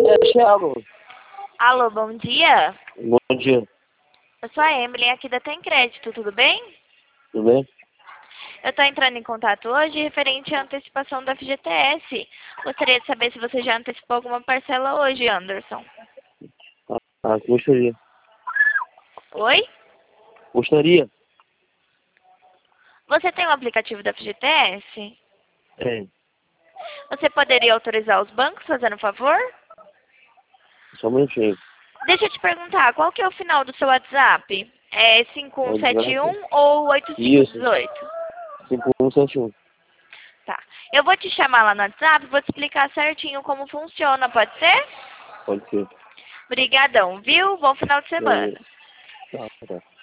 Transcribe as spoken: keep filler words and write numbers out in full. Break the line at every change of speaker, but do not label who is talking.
É, Thiago.
Alô, bom dia.
Bom dia.
Eu sou a Emily, aqui da Tem Crédito, tudo bem?
Tudo bem?
Eu estou entrando em contato hoje referente à antecipação da F G T S. Gostaria de saber se você já antecipou alguma parcela hoje, Anderson.
Ah, ah, gostaria.
Oi?
Gostaria?
Você tem o aplicativo da F G T S?
É.
Você poderia autorizar os bancos, fazendo um favor?
Só um minutinho.
Deixa eu te perguntar, qual que é o final do seu WhatsApp? É cinco um sete um ou oito cinco
Isso.
um oito?
cinco um sete um.
Tá. Eu vou te chamar lá no WhatsApp e vou te explicar certinho como funciona, pode ser?
Pode ser.
Obrigadão, viu? Bom final de semana.
É. Tá, tá.